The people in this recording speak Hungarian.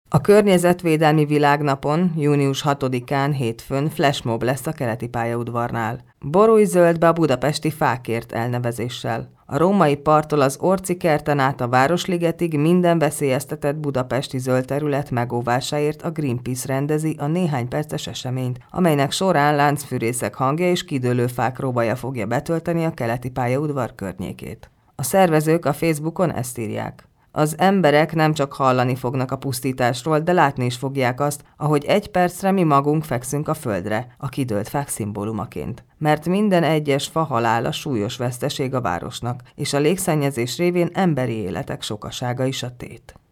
A Környezetvédelmi Világnapon, június 6-án hétfőn flashmob lesz a keleti pályaudvarnál. Borulj zöldbe a budapesti Fákért elnevezéssel. A római parttól az Orci kerten át a Városligetig minden veszélyeztetett budapesti zöld terület megóvásáért a Greenpeace rendezi a néhány perces eseményt, amelynek során láncfűrészek hangja és kidőlő fák rovaja fogja betölteni a keleti pályaudvar környékét. A szervezők a Facebookon ezt írják. Az emberek nem csak hallani fognak a pusztításról, de látni is fogják azt, ahogy egy percre mi magunk fekszünk a földre, a kidőlt fák szimbólumaként. Mert minden egyes fa halála súlyos veszteség a városnak, és a légszennyezés révén emberi életek sokasága is a tét.